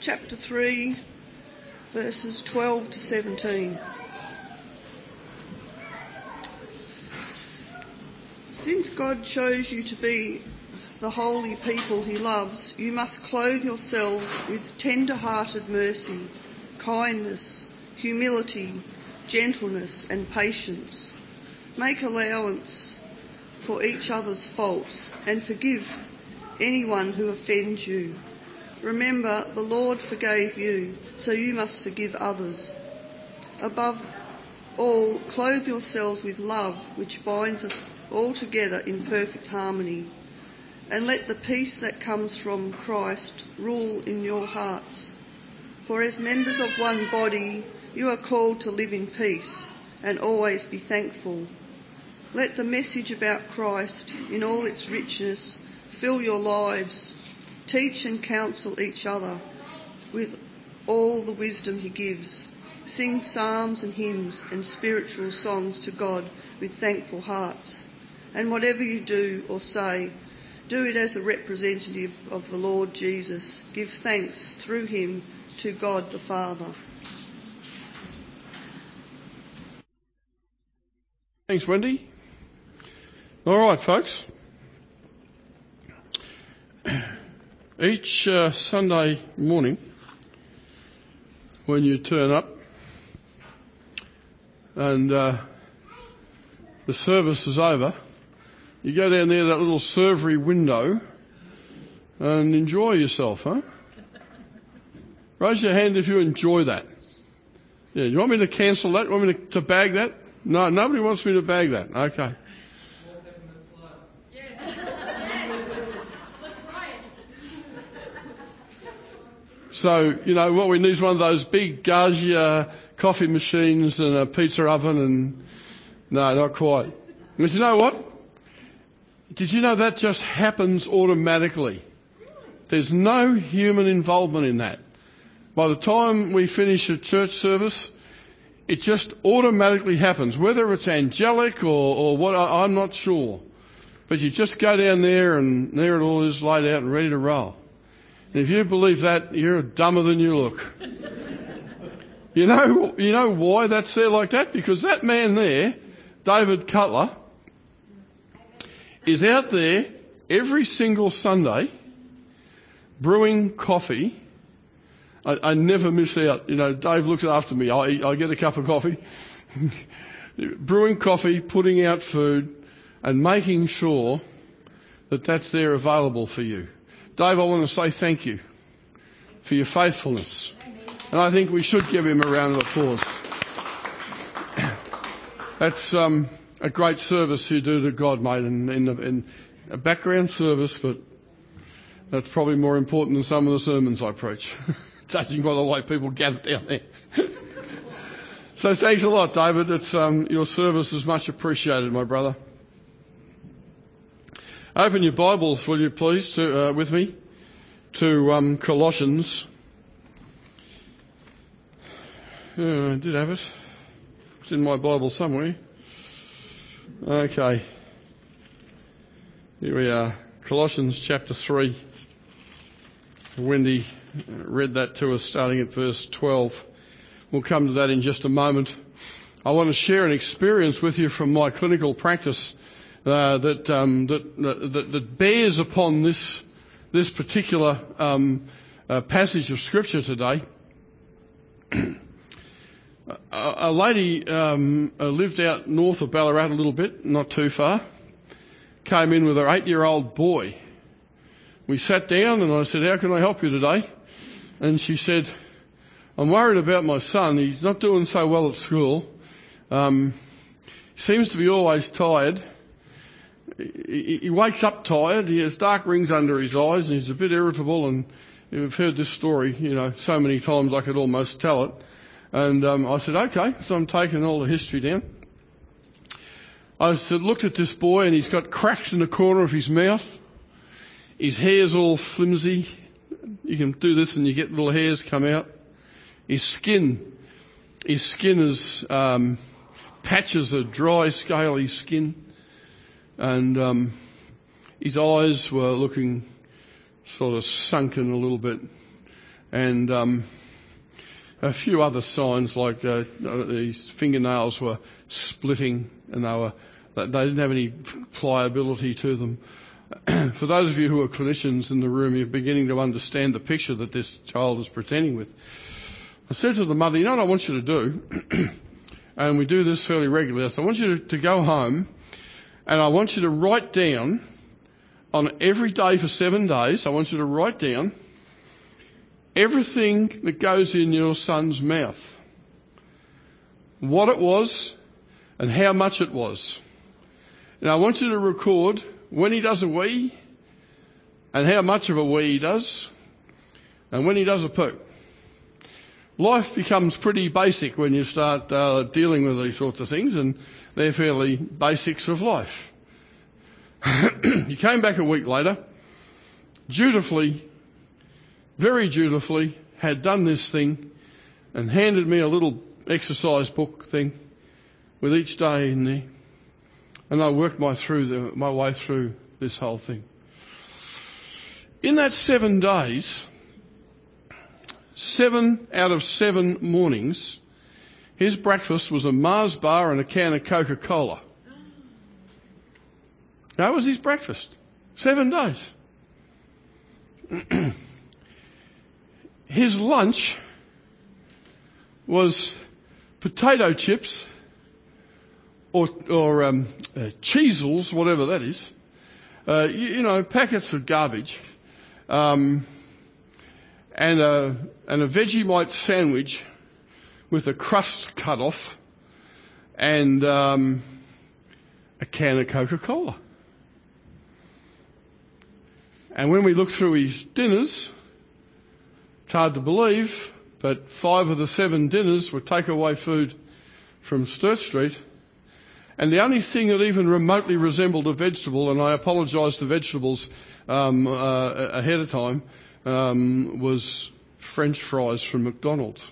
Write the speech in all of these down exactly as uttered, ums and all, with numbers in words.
chapter three, verses twelve to seventeen. Since God chose you to be the holy people he loves, you must clothe yourselves with tender-hearted mercy, kindness, humility, gentleness and patience. Make allowance for each other's faults and forgive anyone who offends you. Remember, the Lord forgave you, so you must forgive others. Above all, clothe yourselves with love, which binds us all together in perfect harmony. And let the peace that comes from Christ rule in your hearts. For as members of one body, you are called to live in peace and always be thankful. Let the message about Christ in all its richness fill your lives. Teach and counsel each other with all the wisdom he gives. Sing psalms and hymns and spiritual songs to God with thankful hearts. And whatever you do or say, do it as a representative of the Lord Jesus. Give thanks through him to God the Father. Thanks, Wendy. All right, folks. Each uh, Sunday morning, when you turn up and uh, the service is over, you go down there to that little servery window and enjoy yourself, huh? Raise your hand if you enjoy that. Yeah, you want me to cancel that? You want me to, to bag that? No, nobody wants me to bag that. Okay. So, you know, what we need is one of those big Gaggia coffee machines and a pizza oven and... No, not quite. But you know what? Did you know that just happens automatically? There's no human involvement in that. By the time we finish a church service, it just automatically happens. Whether it's angelic or, or what, I'm not sure. But you just go down there and there it all is laid out and ready to roll. And if you believe that, you're dumber than you look. You know, you know why that's there like that? Because that man there, David Cutler, is out there every single Sunday brewing coffee. I, I never miss out. You know, Dave looks after me. I, I get a cup of coffee. Brewing coffee, putting out food, and making sure that that's there available for you. Dave, I want to say thank you for your faithfulness. And I think we should give him a round of applause. That's um, a great service you do to God, mate, in, in, the, in a background service, but that's probably more important than some of the sermons I preach, judging by the way people gather down there. So thanks a lot, David. It's, um, your service is much appreciated, my brother. Open your Bibles, will you please, to, uh, with me, to um, Colossians. Uh, I did have it. It's in my Bible somewhere. Okay. Here we are. Colossians chapter three. Wendy read that to us starting at verse twelve. We'll come to that in just a moment. I want to share an experience with you from my clinical practice uh, that, um, that, that that bears upon this this particular um, uh, passage of Scripture today. A, a lady um, uh, lived out north of Ballarat a little bit, not too far, came in with her eight-year-old boy. We sat down and I said, "How can I help you today?" And she said, "I'm worried about my son. He's not doing so well at school. Um, seems to be always tired. He, he wakes up tired. He has dark rings under his eyes and he's a bit irritable. And you've heard this story, you know, so many times I could almost tell it." And um, I said, "Okay." So I'm taking all the history down. I said, looked at this boy and he's got cracks in the corner of his mouth. His hair's all flimsy. You can do this and you get little hairs come out. His skin, his skin is um, patches of dry, scaly skin. And um, his eyes were looking sort of sunken a little bit. and um, a few other signs like uh, his fingernails were splitting and they were they didn't have any pliability to them. For those of you who are clinicians in the room, you're beginning to understand the picture that this child is presenting with. I said to the mother, you know what I want you to do? And we do this fairly regularly. So I want you to, to go home and I want you to write down on every day for seven days, I want you to write down everything that goes in your son's mouth. What it was and how much it was. And I want you to record when he does a wee and how much of a wee he does and when he does a poo. Life becomes pretty basic when you start uh, dealing with these sorts of things, and they're fairly basics of life. He came back a week later, dutifully, very dutifully, had done this thing and handed me a little exercise book thing with each day in there. And I worked my through the, my way through this whole thing. In that seven days, seven out of seven mornings, his breakfast was a Mars bar and a can of Coca-Cola. That was his breakfast. Seven days. His lunch was potato chips or, or um, uh, Cheezels, whatever that is. Uh, you, you know, packets of garbage. Um, and a, and a Vegemite sandwich with a crust cut off and um, a can of Coca-Cola. And when we look through his dinners, it's hard to believe, but five of the seven dinners were takeaway food from Sturt Street. And the only thing that even remotely resembled a vegetable, and I apologise to vegetables um, uh, ahead of time, um, was French fries from McDonald's.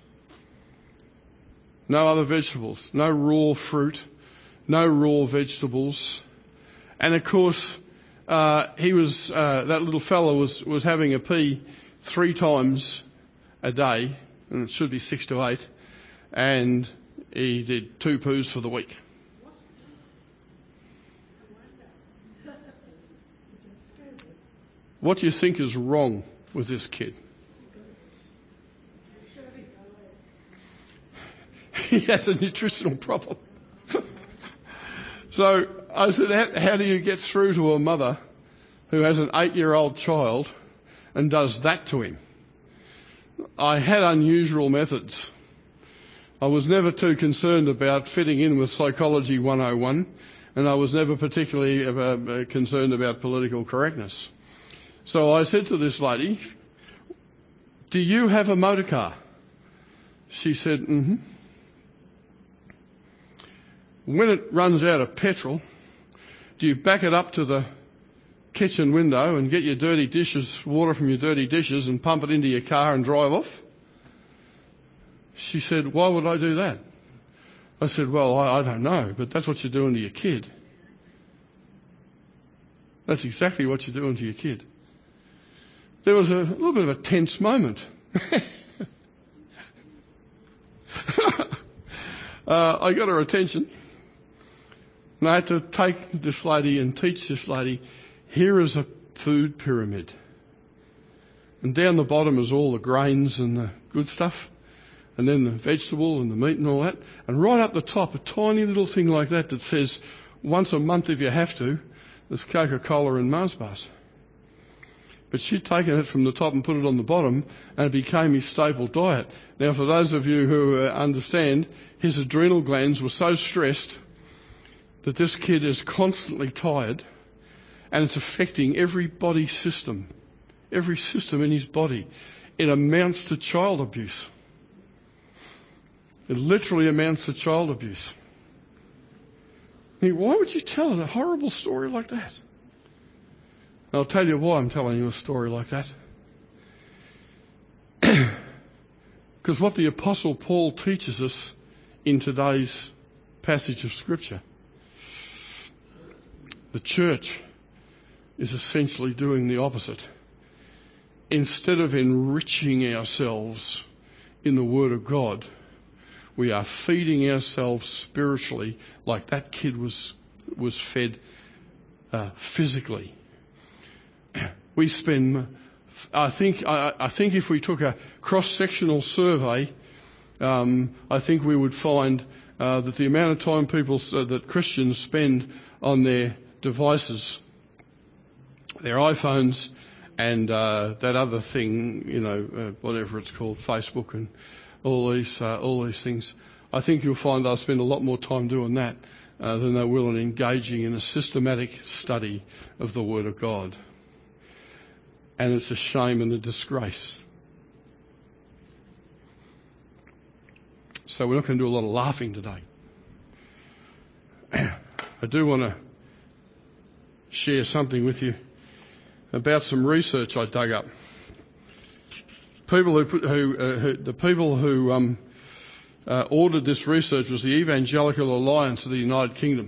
No other vegetables, no raw fruit, no raw vegetables. And of course, uh, he was, uh, that little fellow was, was having a pee three times a day, and it should be six to eight, and he did two poos for the week. What do you think is wrong with this kid? He has a nutritional problem. So I said, how, how do you get through to a mother who has an eight-year-old child and does that to him? I had unusual methods. I was never too concerned about fitting in with Psychology one oh one, and I was never particularly uh, concerned about political correctness. So I said to this lady, do you have a motor car? She said, mm-hmm. When it runs out of petrol, do you back it up to the kitchen window and get your dirty dishes, water from your dirty dishes, and pump it into your car and drive off? She said, why would I do that? I said, well, I, I don't know, but that's what you're doing to your kid. That's exactly what you're doing to your kid. There was a little bit of a tense moment. uh, I got her attention. And I had to take this lady and teach this lady, here is a food pyramid. And down the bottom is all the grains and the good stuff. And then the vegetable and the meat and all that. And right up the top, a tiny little thing like that that says, once a month if you have to, there's Coca-Cola and Mars bars. But she'd taken it from the top and put it on the bottom, and it became his staple diet. Now, for those of you who uh, understand, his adrenal glands were so stressed that this kid is constantly tired, and it's affecting every body system, every system in his body. It amounts to child abuse. It literally amounts to child abuse. I mean, why would you tell a horrible story like that? I'll tell you why I'm telling you a story like that. Because what the Apostle Paul teaches us in today's passage of Scripture, the church is essentially doing the opposite. instead of enriching ourselves in the Word of God, we are feeding ourselves spiritually like that kid was was fed uh, physically. We spend, I think, I, I think if we took a cross-sectional survey, um, I think we would find uh, that the amount of time people, uh, that Christians spend on their devices, their iPhones, and uh, that other thing, you know, uh, whatever it's called, Facebook and all these uh, all these things, I think you'll find they'll spend a lot more time doing that uh, than they will in engaging in a systematic study of the Word of God. And it's a shame and a disgrace. So we're not going to do a lot of laughing today. I do want to share something with you about some research I dug up. People who, who, uh, who the people who um, uh, ordered this research was the Evangelical Alliance of the United Kingdom.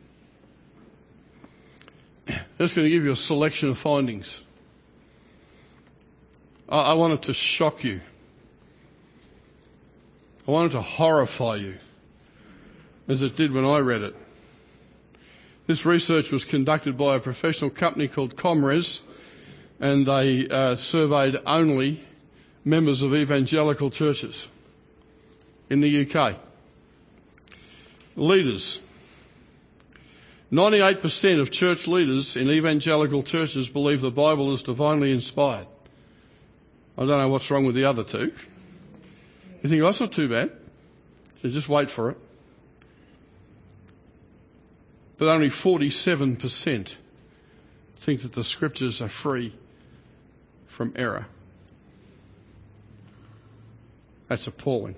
Just going to give you a selection of findings. I, I want it to shock you. I want it to horrify you, as it did when I read it. This research was conducted by a professional company called Comres, and they uh, surveyed only members of evangelical churches in the U K. Leaders. ninety-eight percent of church leaders in evangelical churches believe the Bible is divinely inspired. I don't know what's wrong with the other two. You think, oh, that's not too bad. So just wait for it. But only forty-seven percent think that the scriptures are free from error. That's appalling.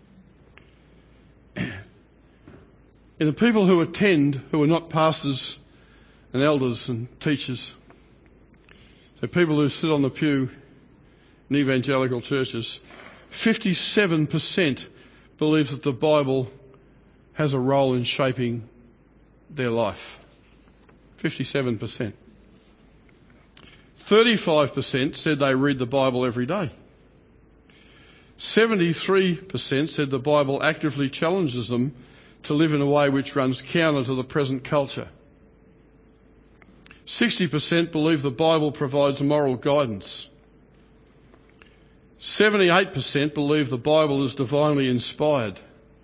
And the people who attend, who are not pastors and elders and teachers, so people who sit on the pew in evangelical churches, fifty-seven percent believe that the Bible has a role in shaping their life. fifty-seven percent. thirty-five percent said they read the Bible every day. seventy-three percent said the Bible actively challenges them to live in a way which runs counter to the present culture. sixty percent believe the Bible provides moral guidance. seventy-eight percent believe the Bible is divinely inspired.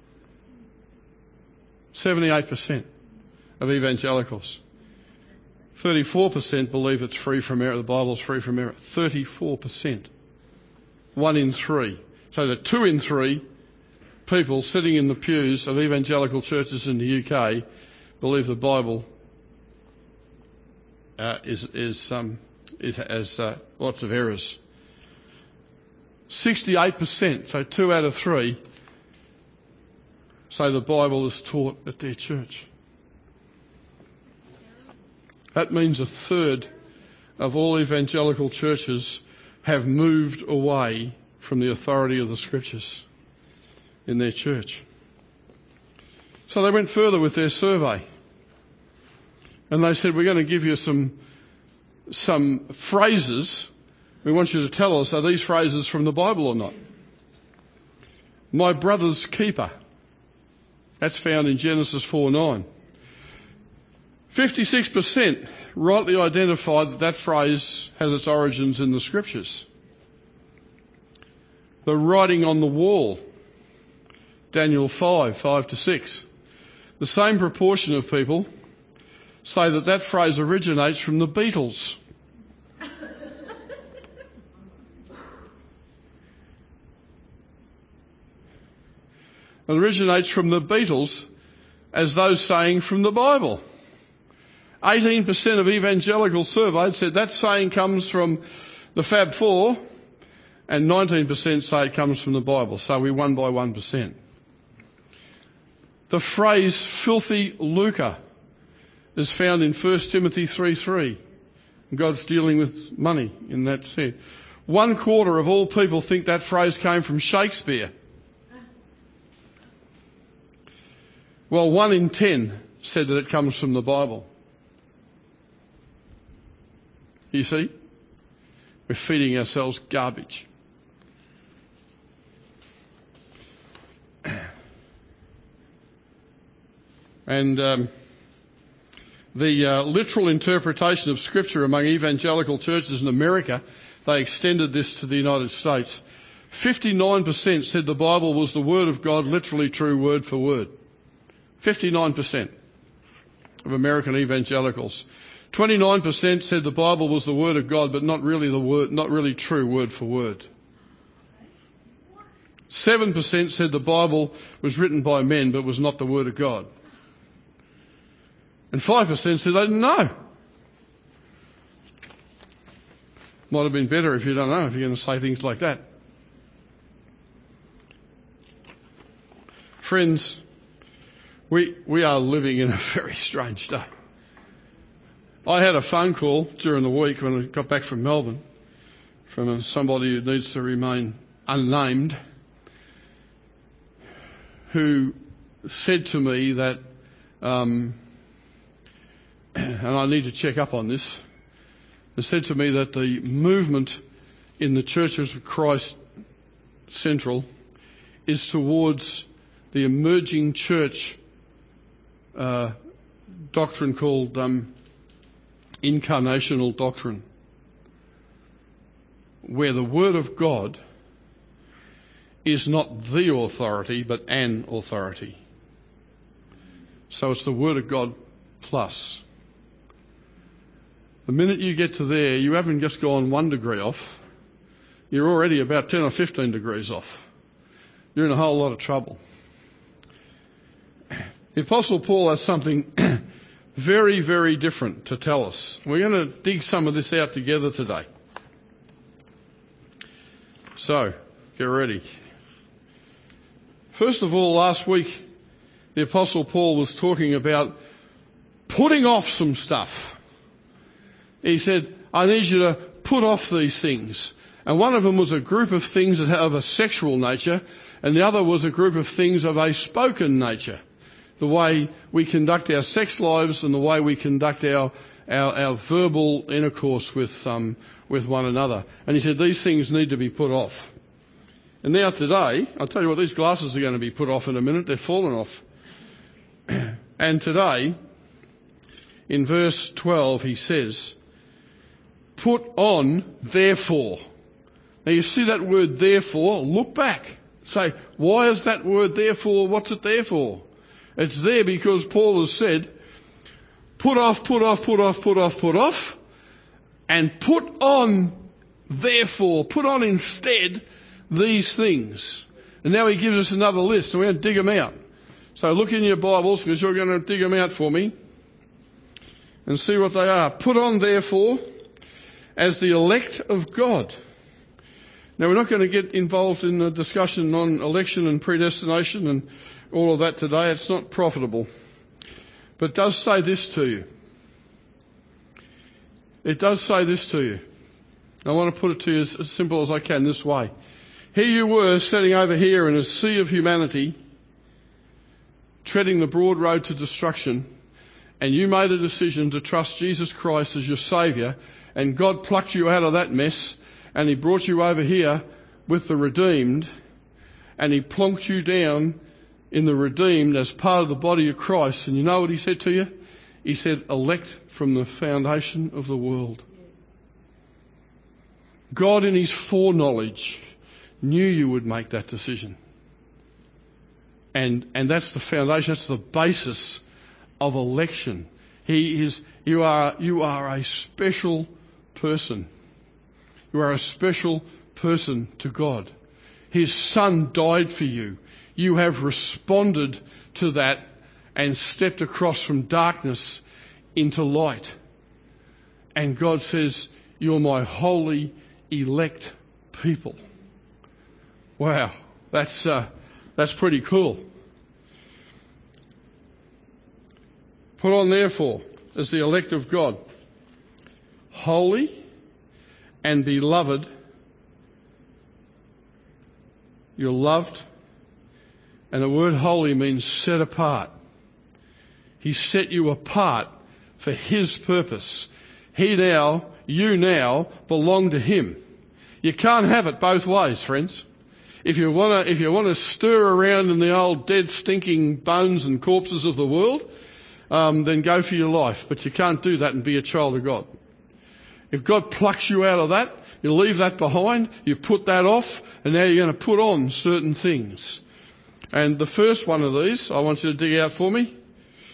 seventy-eight percent of evangelicals. thirty-four percent believe it's free from error. The Bible is free from error. thirty-four percent. One in three. So that two in three people sitting in the pews of evangelical churches in the U K believe the Bible uh, is is um is has uh, lots of errors. sixty-eight percent, so two out of three, say the Bible is taught at their church. That means a third of all evangelical churches have moved away from the authority of the Scriptures in their church. So they went further with their survey. And they said, we're going to give you some, some phrases. We want you to tell us, are these phrases from the Bible or not? My brother's keeper. That's found in Genesis four nine. fifty-six percent rightly identified that that phrase has its origins in the Scriptures. The writing on the wall, Daniel five, five to six. The same proportion of people say that that phrase originates from the Beatles. It originates from the Beatles as those saying from the Bible. eighteen percent of evangelicals surveyed said that saying comes from the Fab Four, and nineteen percent say it comes from the Bible. So we won by one percent. The phrase filthy lucre is found in First Timothy three three. God's dealing with money in that sense. One quarter of all people think that phrase came from Shakespeare. Well, one in ten said that it comes from the Bible. You see? We're feeding ourselves garbage. And um, the uh, literal interpretation of Scripture among evangelical churches in America, they extended this to the United States. fifty-nine percent said the Bible was the Word of God, literally true word for word. fifty-nine percent of American evangelicals. twenty-nine percent said the Bible was the Word of God, but not really the word, not really true word for word. seven percent said the Bible was written by men, but was not the Word of God. And five percent said they didn't know. Might have been better if you don't know, if you're going to say things like that. Friends, we we are living in a very strange day. I had a phone call during the week when I got back from Melbourne from somebody who needs to remain unnamed, who said to me that, um, and I need to check up on this, they said to me that the movement in the Churches of Christ Central is towards the emerging church uh, doctrine called um, incarnational doctrine, where the Word of God is not the authority, but an authority. So it's the Word of God plus. The minute you get to there, you haven't just gone one degree off. You're already about ten or fifteen degrees off. You're in a whole lot of trouble. The Apostle Paul has something very, very different to tell us. We're going to dig some of this out together today. So, get ready. First of all, last week, the Apostle Paul was talking about putting off some stuff. He said, I need you to put off these things. And one of them was a group of things that have a sexual nature, and the other was a group of things of a spoken nature. The way we conduct our sex lives and the way we conduct our our, our verbal intercourse with um, with one another. And he said these things need to be put off. And now today, I'll tell you what, these glasses are going to be put off in a minute. They're falling off. And today, in verse twelve, he says, put on therefore. Now you see that word therefore, look back. Say, why is that word therefore? What's it there for? It's there because Paul has said, put off, put off, put off, put off, put off, and put on therefore, put on instead these things. And now he gives us another list, so we're going to dig them out. So look in your Bibles, because you're going to dig them out for me, and see what they are. Put on therefore as the elect of God. Now we're not going to get involved in a discussion on election and predestination and all of that today. It's not profitable. But it does say this to you. It does say this to you. I want to put it to you as, as simple as I can this way. Here you were sitting over here in a sea of humanity, treading the broad road to destruction, and you made a decision to trust Jesus Christ as your Saviour, and God plucked you out of that mess, and He brought you over here with the redeemed, and He plonked you down in the redeemed as part of the body of Christ. And you know what He said to you? He said, elect from the foundation of the world. God in His foreknowledge knew you would make that decision. And and that's the foundation, that's the basis of election. He is you are you are a special person. You are a special person to God. His Son died for you. You have responded to that and stepped across from darkness into light. And God says, you're my holy elect people. Wow, that's uh, that's pretty cool. Put on therefore as the elect of God, holy and beloved. You're loved. And the word holy means set apart. He set you apart for His purpose. He now you now belong to him. You can't have it both ways, friends. If you want to, if you want to stir around in the old dead, stinking bones and corpses of the world, um, then go for your life. But you can't do that and be a child of God. If God plucks you out of that, you leave that behind, you put that off, and now you're going to put on certain things. And the first one of these, I want you to dig out for me.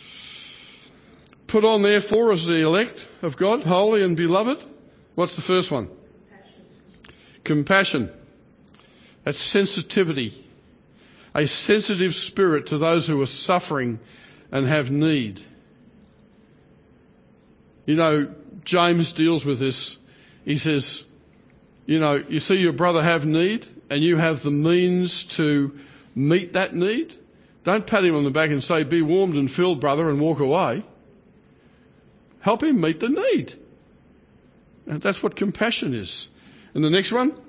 Put on therefore as the elect of God, holy and beloved. What's the first one? Compassion. That's sensitivity. A sensitive spirit to those who are suffering and have need. You know, James deals with this. He says, you know, you see your brother have need and you have the means to meet that need. Don't pat him on the back and say, be warmed and filled, brother, and walk away. Help him meet the need. And that's what compassion is. And the next one?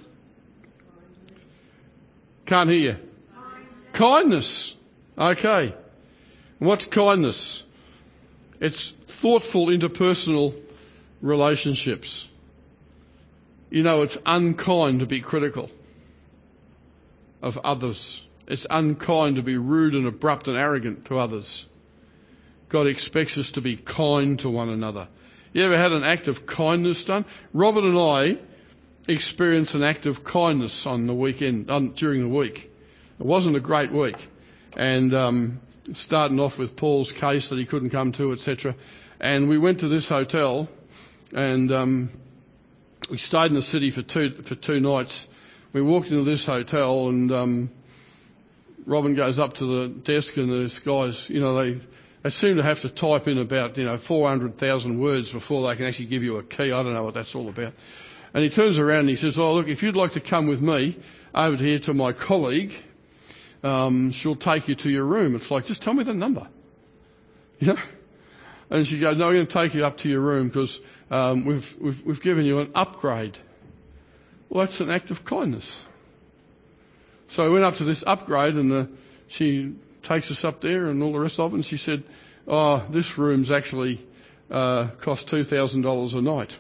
Can't hear you. Kindness. Okay. What's kindness? It's thoughtful interpersonal relationships. You know, it's unkind to be critical of others. It's unkind to be rude and abrupt and arrogant to others. God expects us to be kind to one another. You ever had an act of kindness done? Robert and I experienced an act of kindness on the weekend, um, during the week. It wasn't a great week. And um, starting off with Paul's case that he couldn't come to, et cetera. And we went to this hotel and um, we stayed in the city for two for two nights. We walked into this hotel and um, Robin goes up to the desk and these guys, you know, they... They seem to have to type in about, you know, four hundred thousand words before they can actually give you a key. I don't know what that's all about. And he turns around and he says, oh, look, if you'd like to come with me over here to my colleague, um, she'll take you to your room. It's like, just tell me the number. You know? And she goes, no, I'm going to take you up to your room because um, we've, we've, we've given you an upgrade. Well, that's an act of kindness. So I went up to this upgrade and the, she... takes us up there and all the rest of it, and she said, oh, this room's actually uh, cost two thousand dollars a night.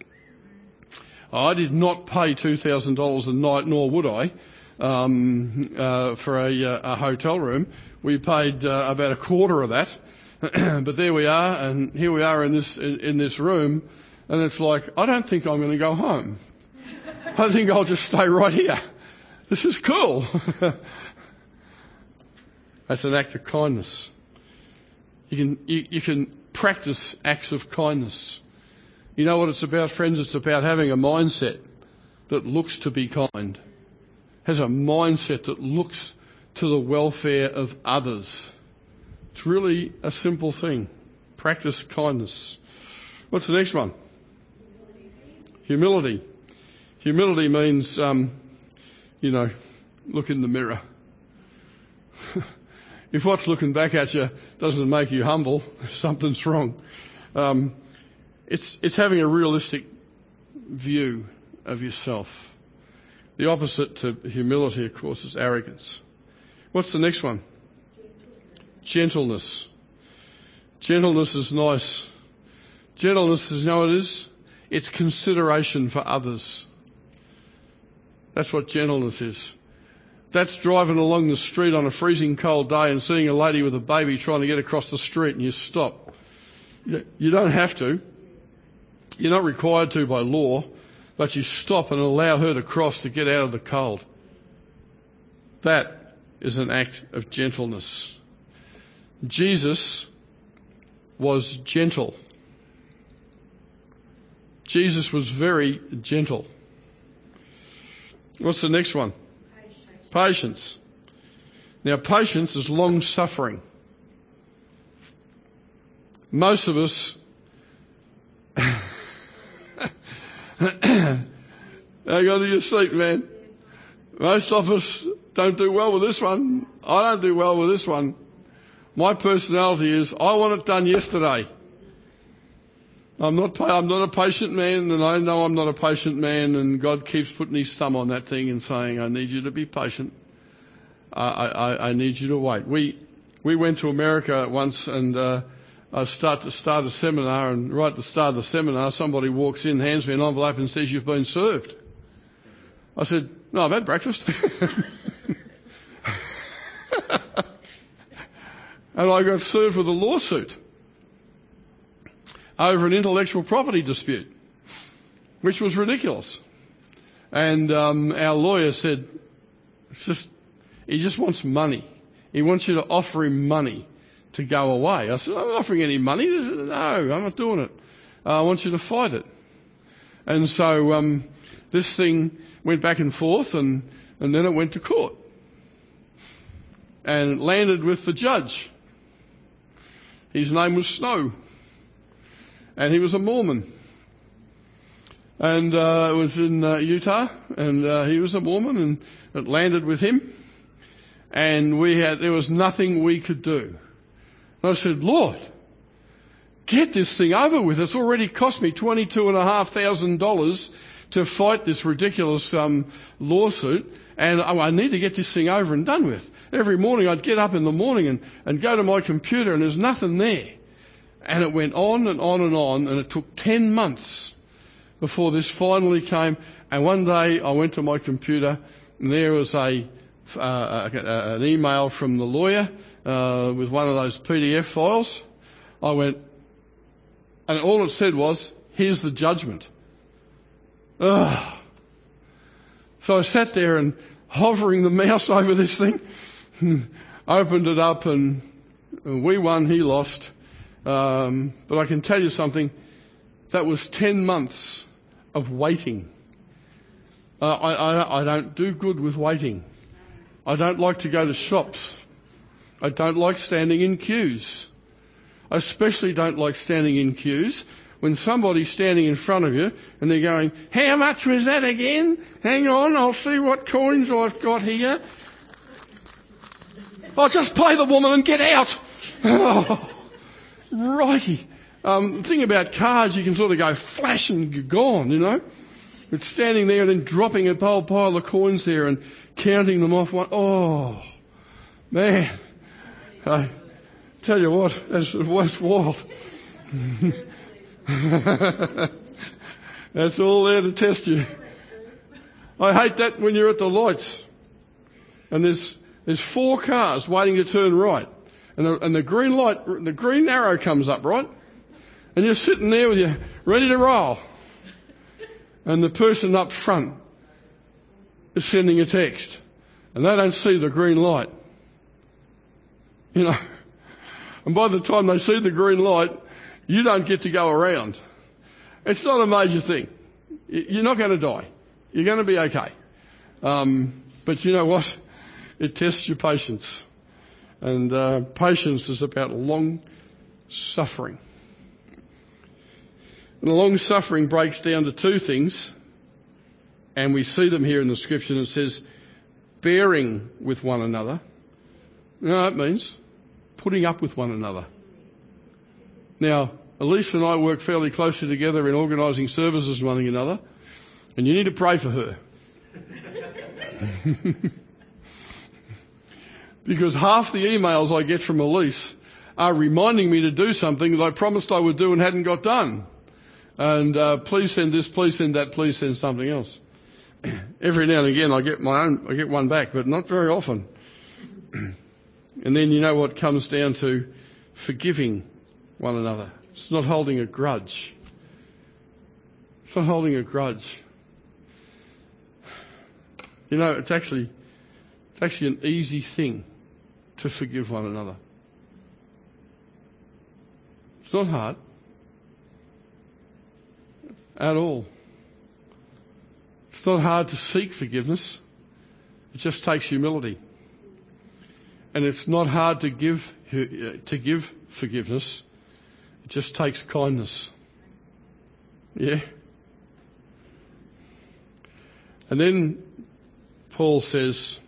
I did not pay two thousand dollars a night, nor would I, um, uh, for a, a hotel room. We paid uh, about a quarter of that, but there we are, and here we are in this in, in this room, and it's like, I don't think I'm going to go home. I think I'll just stay right here. This is cool. That's an act of kindness. You can you, you can practice acts of kindness. You know what it's about, friends? It's about having a mindset that looks to be kind. Has a mindset that looks to the welfare of others. It's really a simple thing. Practice kindness. What's the next one? Humility. Humility means, um, you know, look in the mirror. If what's looking back at you doesn't make you humble, something's wrong. Um, it's it's having a realistic view of yourself. The opposite to humility, of course, is arrogance. What's the next one? Gentleness. Gentleness is nice. Gentleness is, you know what it is? It's consideration for others. That's what gentleness is. That's driving along the street on a freezing cold day and seeing a lady with a baby trying to get across the street and you stop. You don't have to. You're not required to by law, but you stop and allow her to cross to get out of the cold. That is an act of gentleness. Jesus was gentle. Jesus was very gentle. What's the next one? Patience. Now, patience is long-suffering. Most of us hang on to your seat, man. Most of us don't do well with this one. I don't do well with this one. My personality is, I want it done yesterday. I'm not, I'm not a patient man, and I know I'm not a patient man, and God keeps putting his thumb on that thing and saying, I need you to be patient. I, I, I need you to wait. We, we went to America once, and, uh, I start to start a seminar, and right at the start of the seminar, somebody walks in, hands me an envelope and says, "You've been served." I said, "No, I've had breakfast." And I got served with a lawsuit over an intellectual property dispute, which was ridiculous. And um, our lawyer said, "It's just, he just wants money. He wants you to offer him money to go away." I said, "I'm not offering any money." He said, "No, I'm not doing it. Uh, I want you to fight it." And so um, this thing went back and forth, and, and then it went to court. And it landed with the judge. His name was Snow. And he was a Mormon. And uh, it was in uh, Utah, and uh, he was a Mormon, and it landed with him. And we had, there was nothing we could do. And I said, "Lord, get this thing over with. It's already cost me twenty-two and a half thousand dollars to fight this ridiculous um, lawsuit, and I, I need to get this thing over and done with." Every morning I'd get up in the morning and, and go to my computer, and there's nothing there. And it went on and on and on, and it took ten months before this finally came. And one day I went to my computer, and there was a, uh, a an email from the lawyer uh, with one of those P D F files. I went, and all it said was, "Here's the judgment." Ugh. So I sat there and hovering the mouse over this thing, opened it up, and we won, he lost. Um, but I can tell you something, that was ten months of waiting. Uh, I, I, I don't do good with waiting. I don't like to go to shops. I don't like standing in queues. I especially don't like standing in queues when somebody's standing in front of you and they're going, "How much was that again? Hang on, I'll see what coins I've got here. I'll just pay the woman and get out." Oh, righty. Um, the thing about cards, you can sort of go flash and you're gone, you know. But standing there and then dropping a whole pile of coins there and counting them off one. Oh, man. I tell you what, that's worthwhile. That's all there to test you. I hate that when you're at the lights and there's there's four cars waiting to turn right, and the, and the green light, the green arrow comes up, right? And you're sitting there with you ready to roll, and the person up front is sending a text, and they don't see the green light, you know. And by the time they see the green light, you don't get to go around. It's not a major thing. You're not going to die. You're going to be okay. Um, but you know what? It tests your patience. And uh, patience is about long suffering. And the long suffering breaks down to two things. And we see them here in the scripture. It says, bearing with one another. You know what it means? Putting up with one another. Now, Elise and I work fairly closely together in organising services with one another, and you need to pray for her. Because half the emails I get from Elise are reminding me to do something that I promised I would do and hadn't got done. And uh, please send this, please send that, please send something else. Every now and again I get my own, I get one back, but not very often. And then you know what comes down to? Forgiving one another. It's not holding a grudge. It's not holding a grudge. You know, it's actually, it's actually an easy thing to forgive one another. It's not hard. At all. It's not hard to seek forgiveness. It just takes humility. And it's not hard to give, to give forgiveness. It just takes kindness. Yeah. And then Paul says,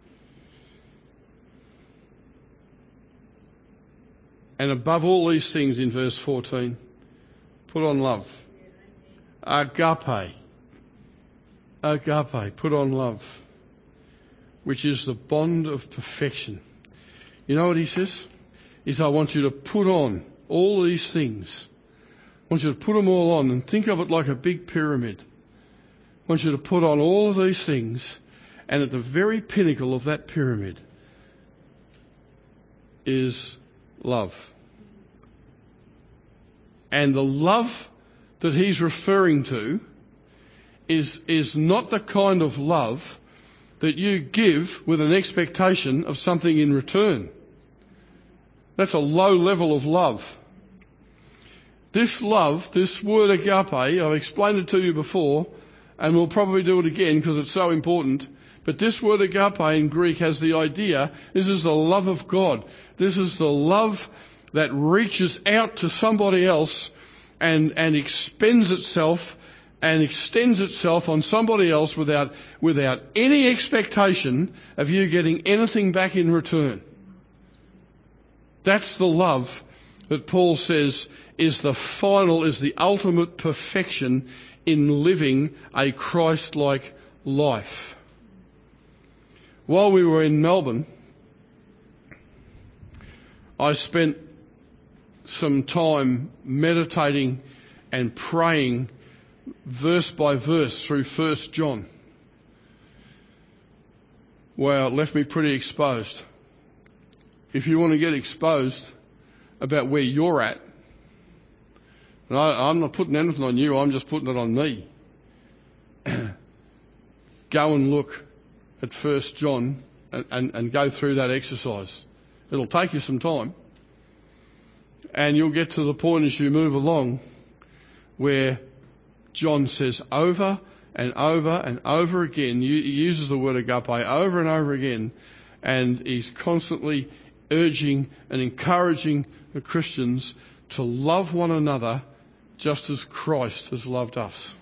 and above all these things in verse fourteen, put on love. Agape. Agape. Put on love, which is the bond of perfection. You know what he says? He says, I want you to put on all these things. I want you to put them all on and think of it like a big pyramid. I want you to put on all of these things, and at the very pinnacle of that pyramid is love. And the love that he's referring to is, is not the kind of love that you give with an expectation of something in return. That's a low level of love. This love, this word agape, I've explained it to you before, and we'll probably do it again because it's so important. But this word agape in Greek has the idea, this is the love of God. This is the love that reaches out to somebody else and, and expends itself and extends itself on somebody else without, without any expectation of you getting anything back in return. That's the love that Paul says is the final, is the ultimate perfection in living a Christ-like life. While we were in Melbourne, I spent some time meditating and praying verse by verse through First John. Well, it left me pretty exposed. If you want to get exposed about where you're at, and I, I'm not putting anything on you, I'm just putting it on me. Go and look at First John and, and, and go through that exercise. It'll take you some time. And you'll get to the point as you move along where John says over and over and over again, he uses the word agape over and over again, and he's constantly urging and encouraging the Christians to love one another just as Christ has loved us.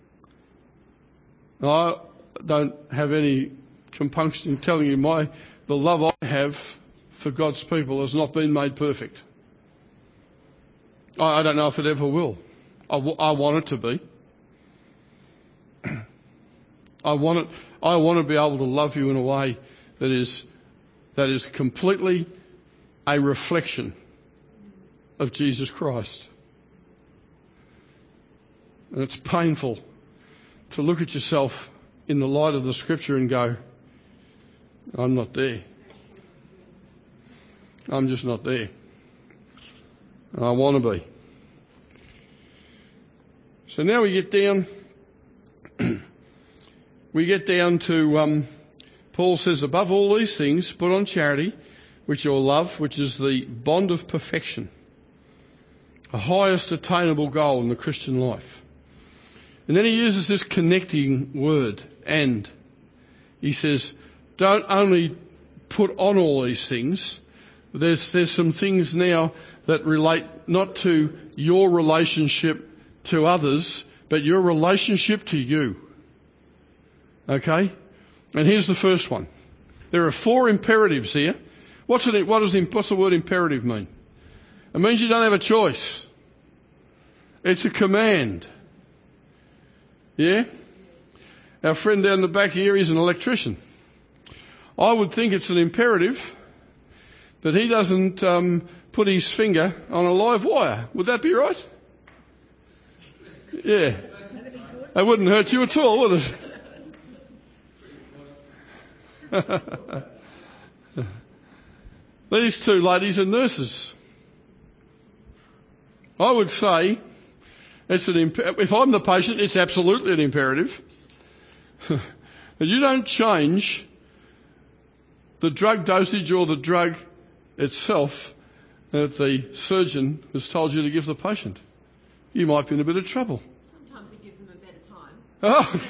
Now, I don't have any compunction in telling you my the love I have for God's people has not been made perfect. I, I don't know if it ever will. I, w- I want it to be. I want it. I want to be able to love you in a way that is that is completely a reflection of Jesus Christ. And it's painful to look at yourself in the light of the Scripture and go, I'm not there. I'm just not there. I want to be. So now we get down, we get down to, um, Paul says, above all these things, put on charity, which is love, which is the bond of perfection, the highest attainable goal in the Christian life. And then he uses this connecting word, and. He says, don't only put on all these things, there's, there's some things now that relate not to your relationship to others, but your relationship to you. Okay? And here's the first one. There are four imperatives here. What's it, what does, what's the word imperative mean? It means you don't have a choice. It's a command. Yeah? Our friend down the back here is an electrician. I would think it's an imperative that he doesn't um, put his finger on a live wire. Would that be right? Yeah. That wouldn't hurt you at all, would it? These two ladies are nurses. I would say it's an imp- if I'm the patient, it's absolutely an imperative. And you don't change the drug dosage or the drug itself that the surgeon has told you to give the patient. You might be in a bit of trouble. Sometimes it gives them a better time.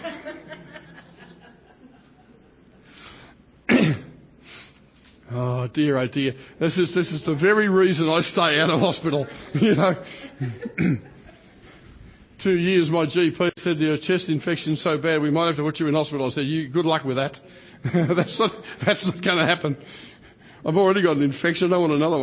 Oh. Oh dear, oh dear. This is, this is the very reason I stay out of hospital, you know. Two years my G P said your chest infection's so bad we might have to put you in hospital. I said, you, good luck with that. that's not, that's not going to happen. I've already got an infection, I don't want another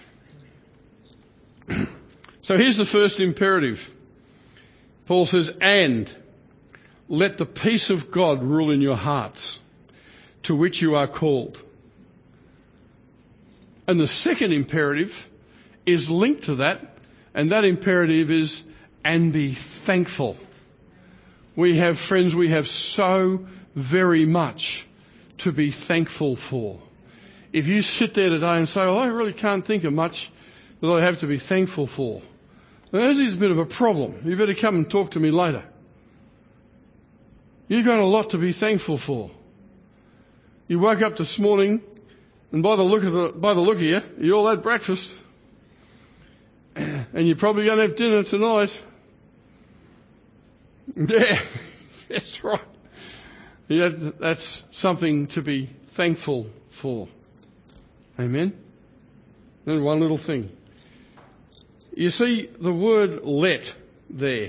one. So here's the first imperative. Paul says, and let the peace of God rule in your hearts, to which you are called. And the second imperative is linked to that, and that imperative is, and be thankful. We have, friends, we have so very much to be thankful for. If you sit there today and say, well, I really can't think of much that I have to be thankful for, well, this is a bit of a problem. You better come and talk to me later. You've got a lot to be thankful for. You woke up this morning, and by the look of the, by the look of you, you all had breakfast. And you're probably going to have dinner tonight. Yeah, that's right. Yeah, that's something to be thankful for. Amen? And one little thing. You see the word let there.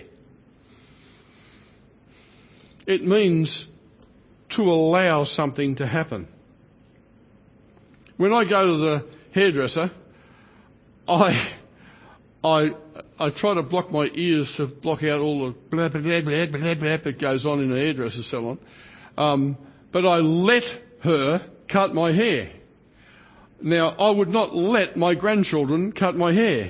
It means to allow something to happen. When I go to the hairdresser, I I I try to block my ears to block out all the blah, blah, blah, blah, blah, blah that goes on in a hairdresser salon. Um, but I let her cut my hair. Now, I would not let my grandchildren cut my hair.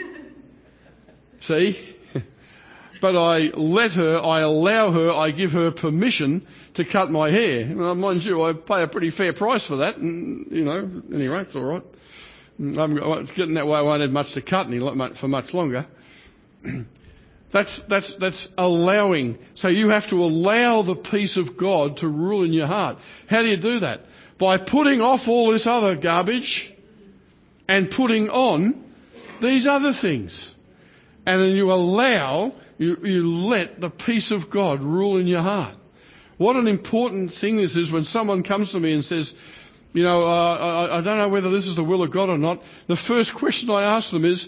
See? But I let her, I allow her, I give her permission to cut my hair. Well, mind you, I pay a pretty fair price for that, and, you know, anyway, it's all right. I'm getting that way, I won't have much to cut any for much longer. That's, that's, that's allowing. So you have to allow the peace of God to rule in your heart. How do you do that? By putting off all this other garbage and putting on these other things. And then you allow, you, you let the peace of God rule in your heart. What an important thing this is when someone comes to me and says, you know, uh, I, I don't know whether this is the will of God or not. The first question I ask them is,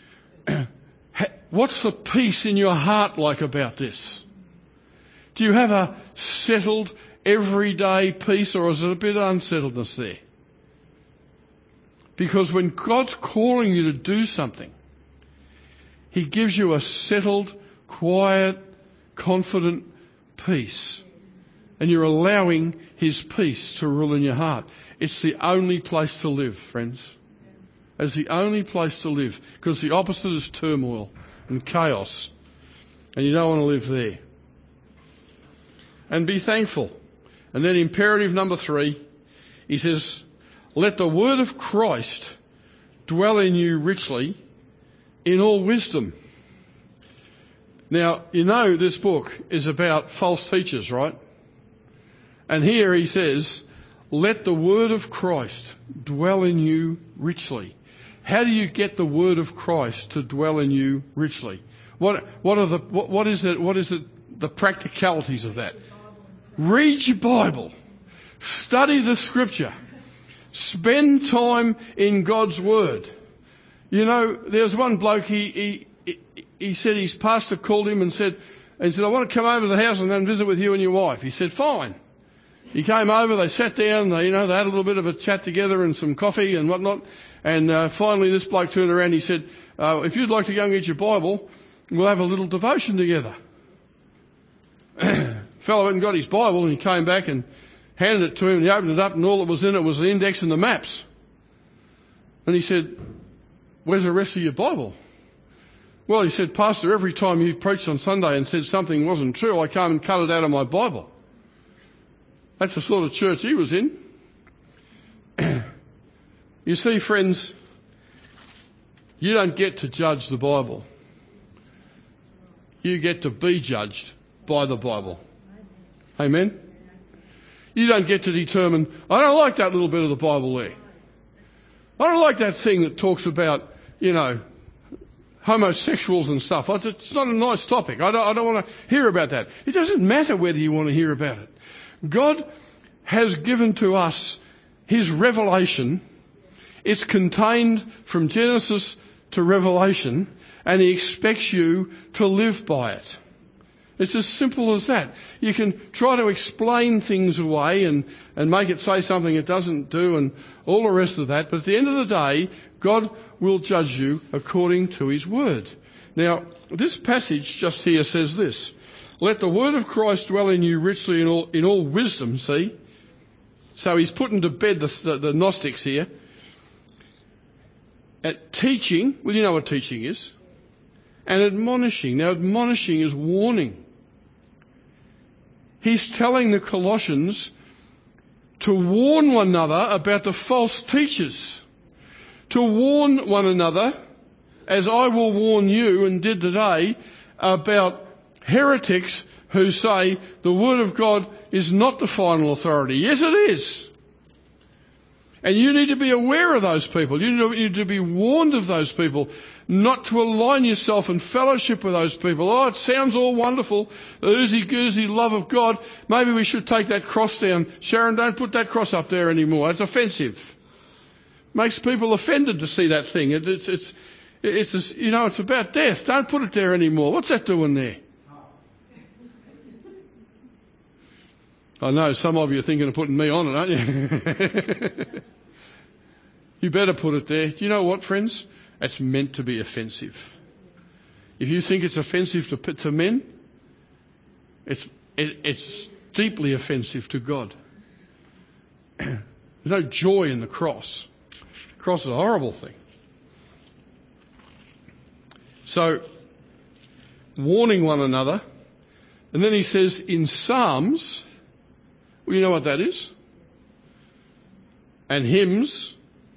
what's the peace in your heart like about this? Do you have a settled, everyday peace, or is it a bit of unsettledness there? Because when God's calling you to do something, He gives you a settled, quiet, confident peace. And you're allowing His peace to rule in your heart. It's the only place to live, friends. It's the only place to live. Because the opposite is turmoil and chaos. And you don't want to live there. And be thankful. And then imperative number three, he says, let the word of Christ dwell in you richly in all wisdom. Now, you know this book is about false teachers, right? And here he says, let the word of Christ dwell in you richly. How do you get the word of Christ to dwell in you richly? What, what are the, what, what is it, what is it, the practicalities of that? Read your Bible. Study the scripture. Spend time in God's word. You know, there was one bloke, he, he, he said his pastor called him and said, and said, I want to come over to the house and visit with you and your wife. He said, fine. He came over, they sat down, they, you know, they had a little bit of a chat together and some coffee and whatnot. And uh, finally this bloke turned around and he said, uh, if you'd like to go and get your Bible, we'll have a little devotion together. Fellow went and got his Bible and he came back and handed it to him and he opened it up and all that was in it was the index and the maps. And he said, where's the rest of your Bible? Well, he said, Pastor, every time you preached on Sunday and said something wasn't true, I came and cut it out of my Bible. That's the sort of church he was in. You see, friends, you don't get to judge the Bible. You get to be judged by the Bible. Amen? You don't get to determine, I don't like that little bit of the Bible there. I don't like that thing that talks about, you know, homosexuals and stuff. It's not a nice topic. I don't, I don't want to hear about that. It doesn't matter whether you want to hear about it. God has given to us His revelation. It's contained from Genesis to Revelation, and He expects you to live by it. It's as simple as that. You can try to explain things away and, and make it say something it doesn't do and all the rest of that, but at the end of the day, God will judge you according to His word. Now, this passage just here says this, let the word of Christ dwell in you richly in all, in all wisdom, see? So he's putting to bed the, the, the Gnostics here. at teaching. Well, you know what teaching is. And admonishing. Now, admonishing is warning. He's telling the Colossians to warn one another about the false teachers. To warn one another, as I will warn you and did today, about heretics who say the Word of God is not the final authority. Yes, it is. And you need to be aware of those people. You need to be warned of those people, not to align yourself in fellowship with those people. Oh, it sounds all wonderful, the oozy-goozy love of God. Maybe we should take that cross down. Sharon, don't put that cross up there anymore. It's offensive. Makes people offended to see that thing. It, it's, it's, it's, it's, you know, it's about death. Don't put it there anymore. What's that doing there? I know some of you are thinking of putting me on it, aren't you? You better put it there. Do you know what, friends? It's meant to be offensive. If you think it's offensive to, to men, it's, it, it's deeply offensive to God. There's no joy in the cross. The cross is a horrible thing. So, warning one another. And then he says in Psalms, well, you know what that is? And hymns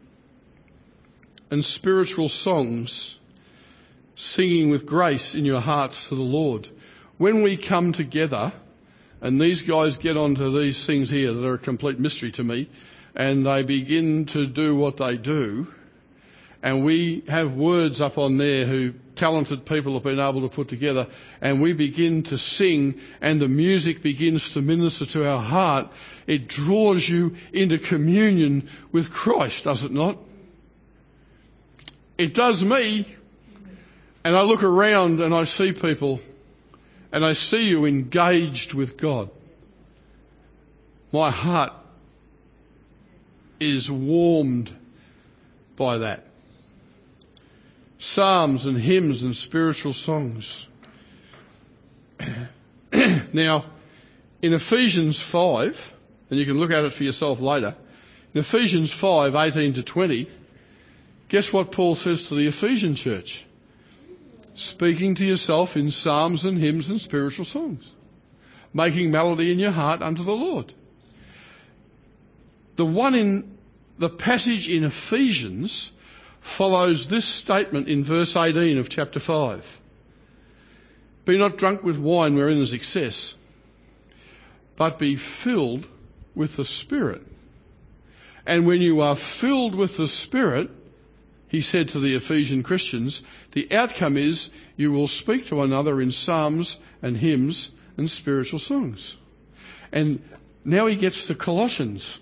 and spiritual songs, singing with grace in your hearts to the Lord. When we come together, and these guys get onto these things here that are a complete mystery to me, and they begin to do what they do, and we have words up on there who talented people have been able to put together, and we begin to sing, and the music begins to minister to our heart, it draws you into communion with Christ, does it not? It does me. And I look around and I see people, and I see you engaged with God. My heart is warmed by that. Psalms and hymns and spiritual songs. Now, in Ephesians five, and you can look at it for yourself later, in Ephesians five, eighteen to twenty, guess what Paul says to the Ephesian church? Speaking to yourself in psalms and hymns and spiritual songs, making melody in your heart unto the Lord. The one in the passage in Ephesians follows this statement in verse eighteen of chapter five. Be not drunk with wine wherein is excess, but be filled with the Spirit. And when you are filled with the Spirit, he said to the Ephesian Christians, the outcome is you will speak to one another in psalms and hymns and spiritual songs. And now he gets to Colossians.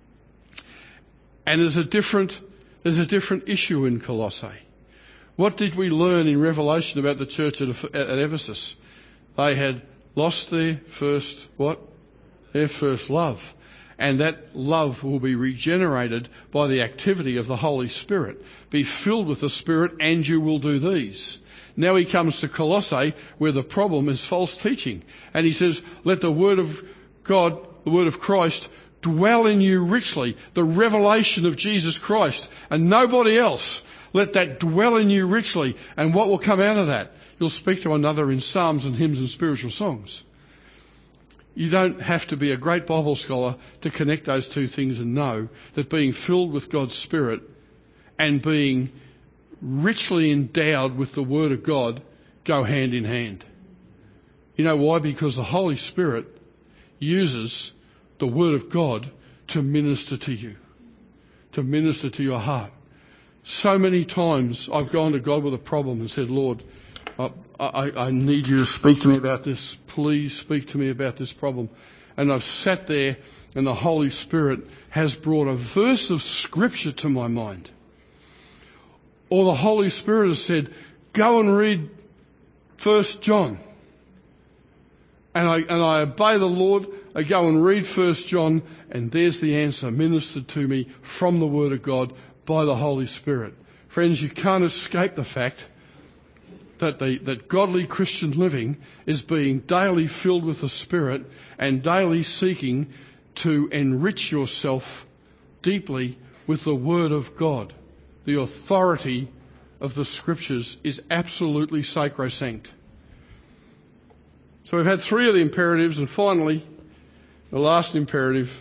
And there's a different, there's a different issue in Colossae. What did we learn in Revelation about the church at, at Ephesus? They had lost their first, what? Their first love. And that love will be regenerated by the activity of the Holy Spirit. Be filled with the Spirit and you will do these. Now he comes to Colossae where the problem is false teaching. And he says, let the word of God, the word of Christ, dwell in you richly. The revelation of Jesus Christ and nobody else. Let that dwell in you richly. And what will come out of that? You'll speak to one another in psalms and hymns and spiritual songs. You don't have to be a great Bible scholar to connect those two things and know that being filled with God's Spirit and being richly endowed with the Word of God go hand in hand. You know why? Because the Holy Spirit uses the Word of God to minister to you, to minister to your heart. So many times I've gone to God with a problem and said, Lord, I, I, I need you to speak to me about this. Please speak to me about this problem. And I've sat there and the Holy Spirit has brought a verse of Scripture to my mind. Or the Holy Spirit has said, go and read First John. And I, and I obey the Lord. I go and read First John and there's the answer ministered to me from the Word of God by the Holy Spirit. Friends, you can't escape the fact that the, that godly Christian living is being daily filled with the Spirit and daily seeking to enrich yourself deeply with the Word of God. the authority of the Scriptures is absolutely sacrosanct. So we've had three of the imperatives, and finally, the last imperative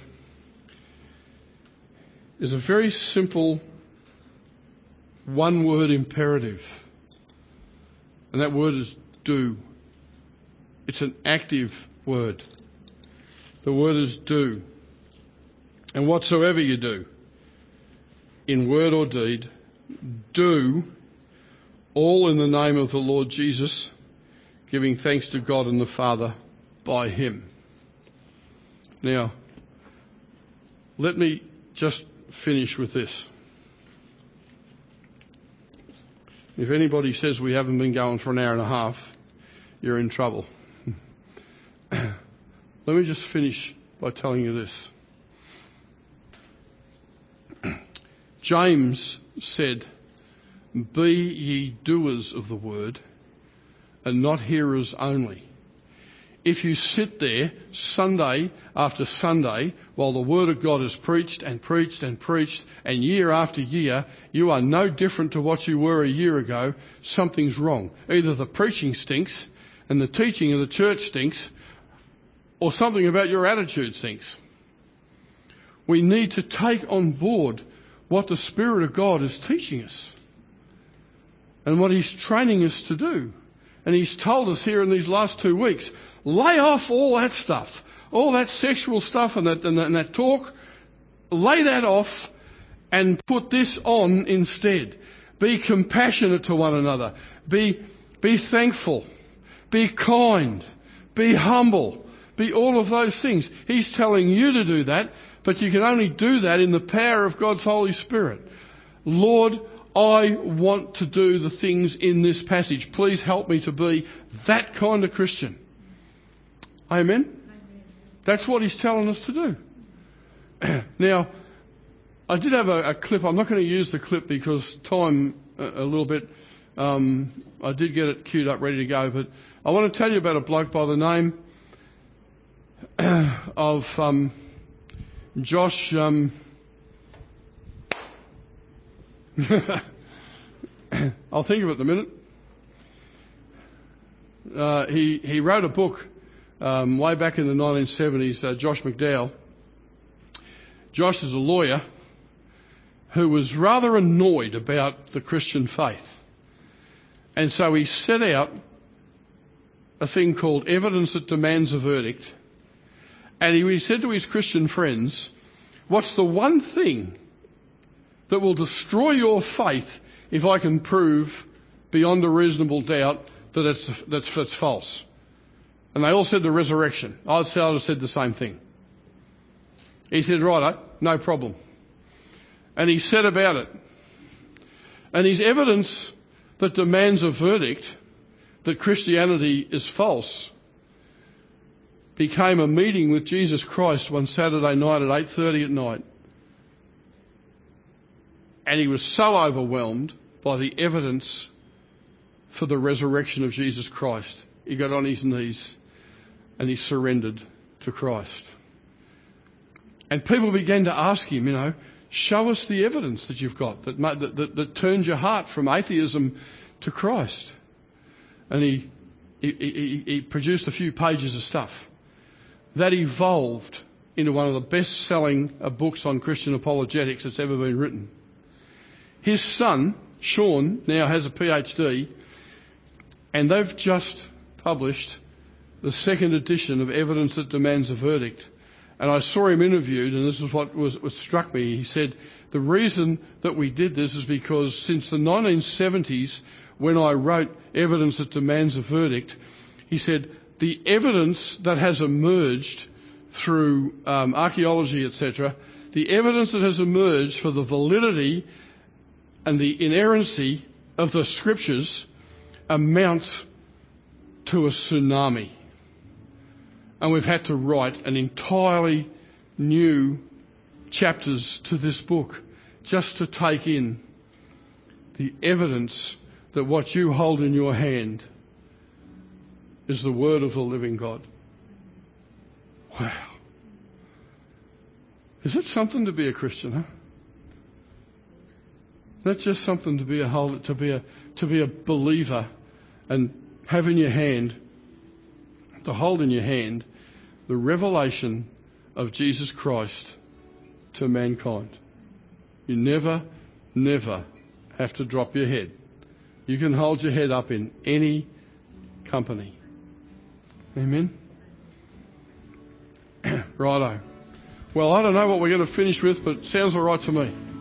is a very simple one-word imperative. And that word is do. It's an active word. The word is do. And whatsoever you do, in word or deed, do all in the name of the Lord Jesus, giving thanks to God and the Father by him. Now, let me just finish with this. If anybody says we haven't been going for an hour and a half, you're in trouble. Let me just finish by telling you this. James said, "Be ye doers of the word, and not hearers only." If you sit there Sunday after Sunday while the Word of God is preached and preached and preached, and year after year, you are no different to what you were a year ago, something's wrong. Either the preaching stinks and the teaching of the church stinks, or something about your attitude stinks. We need to take on board what the Spirit of God is teaching us and what He's training us to do. And He's told us here in these last two weeks, lay off all that stuff, all that sexual stuff and that, and that, and that talk. Lay that off and put this on instead. Be compassionate to one another. Be, be thankful. Be kind. Be humble. Be all of those things. He's telling you to do that, but you can only do that in the power of God's Holy Spirit. Lord, I want to do the things in this passage. Please help me to be that kind of Christian. Amen? Amen. That's what he's telling us to do. Now, I did have a, a clip. I'm not going to use the clip because time a, a little bit. Um, I did get it queued up, ready to go. But I want to tell you about a bloke by the name of um, Josh. Um, I'll think of it in a minute. Uh, he he wrote a book um, way back in the nineteen seventies. Uh, Josh McDowell. Josh is a lawyer who was rather annoyed about the Christian faith, and so he set out a thing called Evidence That Demands a Verdict. And he, he said to his Christian friends, "What's the one thing that will destroy your faith if I can prove beyond a reasonable doubt that it's, that's, that's false?" And they all said the resurrection. I'd say I'd have said the same thing. He said, "Righto, no problem." And he set about it. And his evidence that demands a verdict that Christianity is false became a meeting with Jesus Christ one Saturday night at eight thirty at night. And he was so overwhelmed by the evidence for the resurrection of Jesus Christ, he got on his knees and he surrendered to Christ. And people began to ask him, you know, show us the evidence that you've got that, that, that, that turns your heart from atheism to Christ. And he, he, he, he produced a few pages of stuff. That evolved into one of the best-selling books on Christian apologetics that's ever been written. His son, Sean, now has a PhD, and they've just published the second edition of Evidence That Demands a Verdict. And I saw him interviewed, and this is what was what struck me. He said, the reason that we did this is because since the nineteen seventies, when I wrote Evidence That Demands a Verdict, he said, the evidence that has emerged through um, archaeology, et cetera, the evidence that has emerged for the validity and the inerrancy of the Scriptures amounts to a tsunami. And we've had to write an entirely new chapters to this book just to take in the evidence that what you hold in your hand is the word of the living God. Wow. Is it something to be a Christian, huh? That's just something to be a whole, to be a to be a believer, and have in your hand, to hold in your hand, the revelation of Jesus Christ to mankind. You never, never have to drop your head. You can hold your head up in any company. Amen. Righto. Well, I don't know what we're going to finish with, but it sounds all right to me.